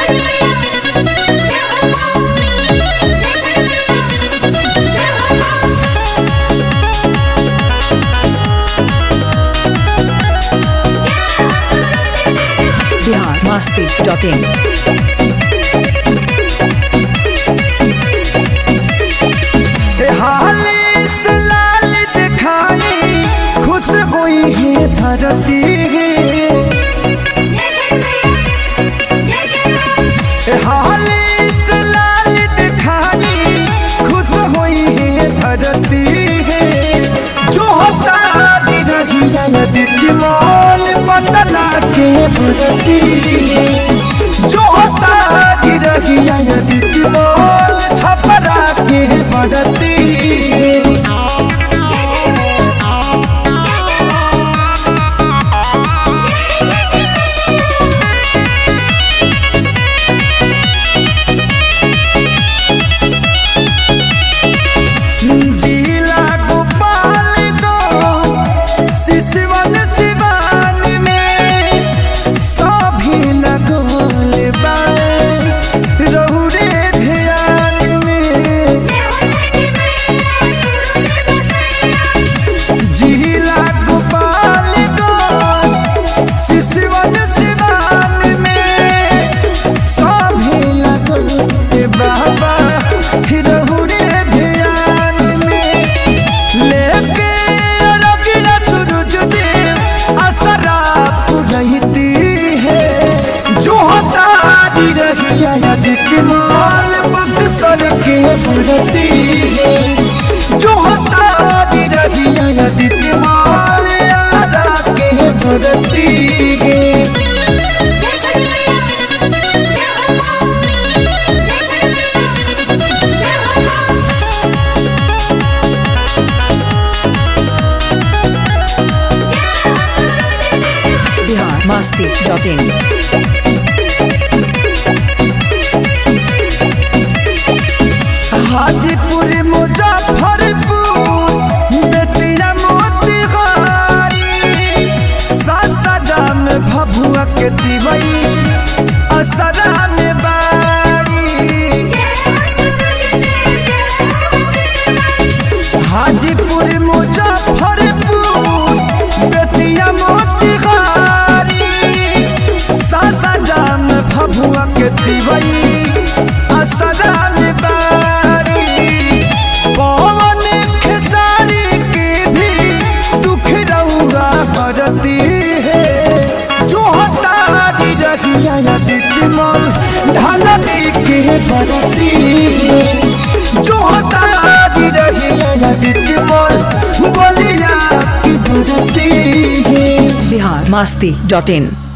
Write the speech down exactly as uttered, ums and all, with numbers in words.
Bihar Masti dot इन। हाली से लाल दिखाई खुश हुई है धरती हाली से लाल दिखाई खुश हुई है धरती जो होता रही दिल बदला के प्रति जो होता रही दिल छपरा के प्रति जो होता रही के प्रति बिहार मस्ती डॉट इन। हाजीपुर मुजफ्फरपुर बेतिया मोतिहारी सासारा में भभुआ के दिवई असरा में बारी हाजीपुर मुजफ्फरपुर बेतिया मोतिहारी सासारा में भभुआ के दिवई असरा में बारी पवन खेसारी की भी दुख रउआ करती है जो होता रही दिल ढलती के प्रति जो होता रही दिल बोलिया की प्रति बिहार मस्ती डॉट इन।